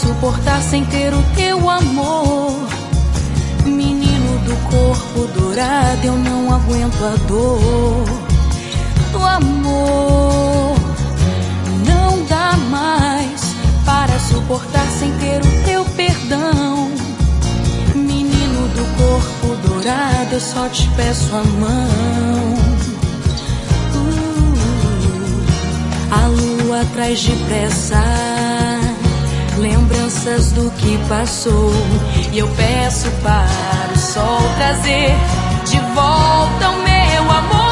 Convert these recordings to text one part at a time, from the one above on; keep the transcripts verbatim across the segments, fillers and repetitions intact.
suportar sem ter o teu amor. Menino do corpo dourado, eu não aguento a dor do amor. Não dá mais para suportar sem ter o teu perdão. Menino do corpo dourado, eu só te peço a mão. uh, A lua traz depressa lembranças do que passou, e eu peço para o sol trazer de volta o meu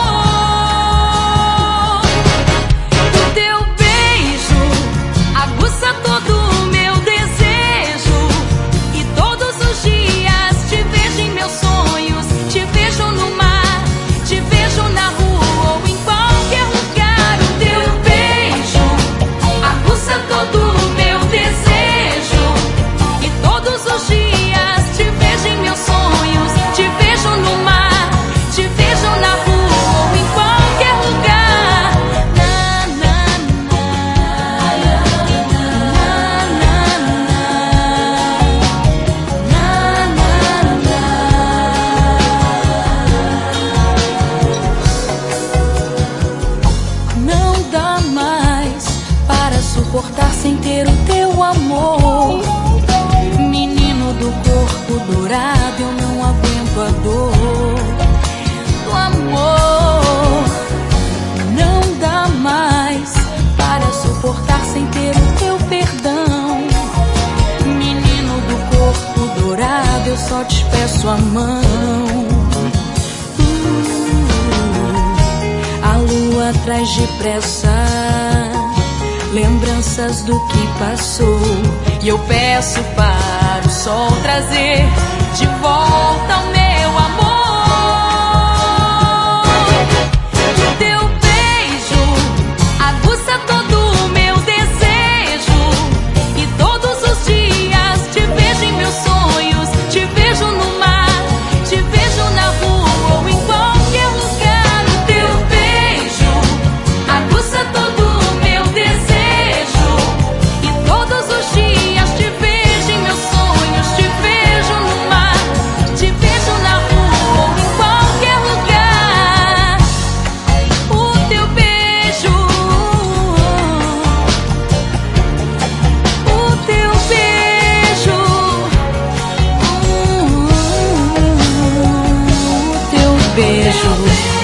amor. O teu beijo aguça todo o meu desejo, e todos os dias te vejo em meus sonhos. Te vejo no mar, te vejo na rua ou em qualquer lugar. O teu beijo aguça todo o meu desejo, e todos os dias te vejo em meus sonhos. Te vejo no mar, te vejo na rua ou em qualquer lugar. Na, na, na, na, na, na, na. Não dá mais para suportar sem ter o teu amor. Menino do corpo dourado, eu não aguento a dor do amor. Não dá mais para suportar sem ter o teu perdão. Menino do corpo dourado, eu só te peço a mão. uh, A lua traz depressa lembranças do que passou, e eu peço para o sol trazer de volta o meu amor. O teu beijo aguça todo o meu desejo, e todos os dias te vejo em meus sonhos. Te vejo no mar, te vejo na rua ou em qualquer lugar. O teu beijo aguça todo o meu desejo, e todos os dias te vejo em meus sonhos. Te vejo no mar, te vejo na rua ou em qualquer lugar. O teu beijo, o teu beijo, o teu beijo.